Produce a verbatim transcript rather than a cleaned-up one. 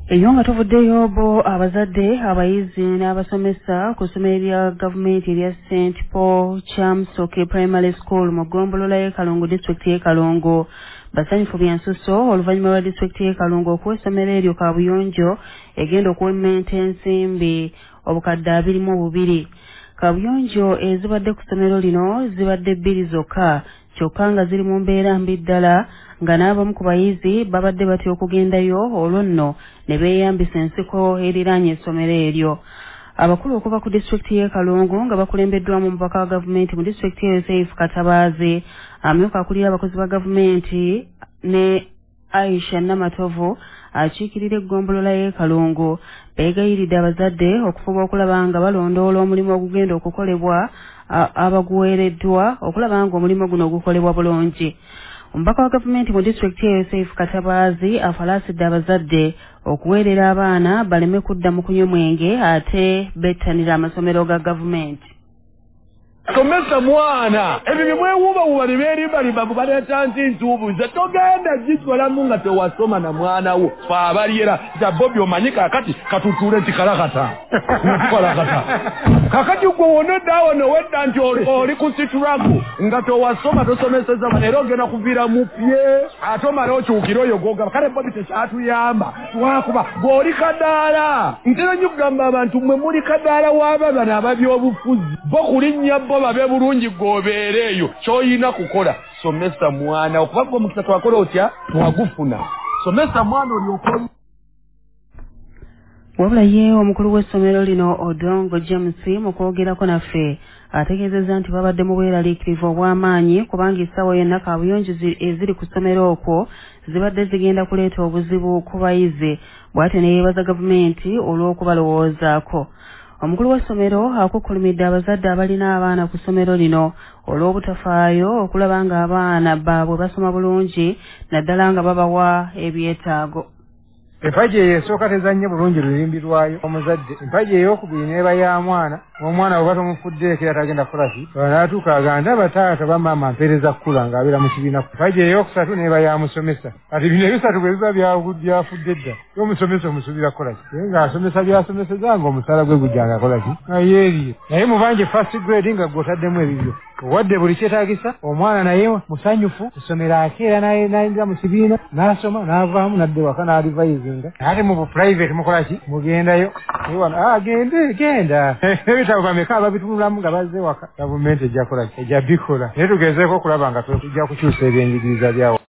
Eyo nga tuvuddeyo bo abazadde abayizi n'abasomesa ku ssomero lya gavumenti erya Saint Paul Chamsoke Primary School mu ggombolola y'e Kalungu District y'e Kalungu basanyufu byansusso oluvannyuma lwa disitulikiti y'e Kalungu okuwa essomero eryo kaabuyonjo egenda okuwemmenta ensimbi obukadde abiri mu bubiri. Kaabuyonjo ezibadde ku ssomero lino zibadde bbiri zokka kyokka nga ziri mu mbeera mbi ddala nga n'abamu ku bayizi babadde batya okugendayo olwo nno ne beeyambisa ensiko eriraanye essomero eryo. Abakulu okuva ku disitulikiti y'e Kalungu nga bakulembeddwamu omubaka wa gavumenti mu disitulikiti eyo Saif Katabaazi, amyuka akulira abakozi ba gavumenti ne Aisha Namatovu akiikirira eggombolola y'e Kalungu beegayiridde abazadde okufuba okulaba nga balondoola omulimu ogugenda okukolebwa abaguweereddwa okulaba nga omulimu guno gukolebwa bulungi. Omubaka wa gavumenti mu disitulikiti eyo Saif Katabaazi afalaasidde abazadde okuweerera abaana baleme kudda mu kunywa mwenge ate bettanira amasomero ga gavumenti. Somesa mwana ebyo bye mwewuubawuuba ne beerimbalimba baleeta nti ntuubu nze togenda gitwalamu nga tewasoma na mwana wo fe abalyera za Bobi omanyi kaakati katutuule kikalakata kikalakata kaakati gwe wona eddaawo nowedda nti oli ku situlaku nga tewasoma tosomeseza era ogenda kuviira mu pye ate omala okyukira oyo gogaba kale Bobi tekyatuyamba twakuba gw'oli kadaala ntera nnyo kugamba abantu mmwe muli kadaala w'ababana ababyobufuzi bo kulinnya bo babe bulungi gobeere eyo ky'oyina kukola somesa mwana okuva gwe mukisa twakola otya twagufuna somesa mwana olyokola. Wabula ye omukulu w'essomero lino Odongo James mu kwogerako naffe ategeezezza nti babadde mu bweraliikirivu obw'amaanyi kubanga essaawa yonna kaabuyonjo eziri ku ssomero okwo zibadde zigenda kuleeta obuzibu ku bayizi bw'ate ne yeebaza gavumenti olw'okubalowoozaako. Omukulu w'essomero akukkulumidde abazadde abalina abaana ku ssomero lino olw'obutafaayo okulaba nga abaana baabwe basoma bulungi naddala nga babawa ebyetaago. Empaji eyo esooka tezannye bulungi lulimbi lwayo omuzadde. Empaji ey'okubiri n'eba ya mwana omwana bwe batomufuddeeko era tagenda kulaki n'atuuka agamba bataata bamaama mpeereza kkula ng'abeera mu kibiina. Empaji ey'okusatu n'eba ya musomesa. Kati bino ebisatu bwe biba byafudde dda y'omusomesa omusuubira kolaki naye ng'asomesa by'asomeseza ng'omusaala gwe gujjanga kolaki nayeeriye naye mubanje first grade nga gw'otaddemu ebibyo owadde buli kyetaagisa omwana naye musanyufu essomero akeera n'ayingira mu kibiina n'asoma n'avaamu n'adda waka n'alivayizinga ate mu buprivate mukolaki mugendayo agende genda ebitabo bameka ababitunulamu nga bazze waka gavumenti ejja kolaki ejja bikola naye tugezeeko okulaba nga tujja kukyusa ebyenjigiriza byawo.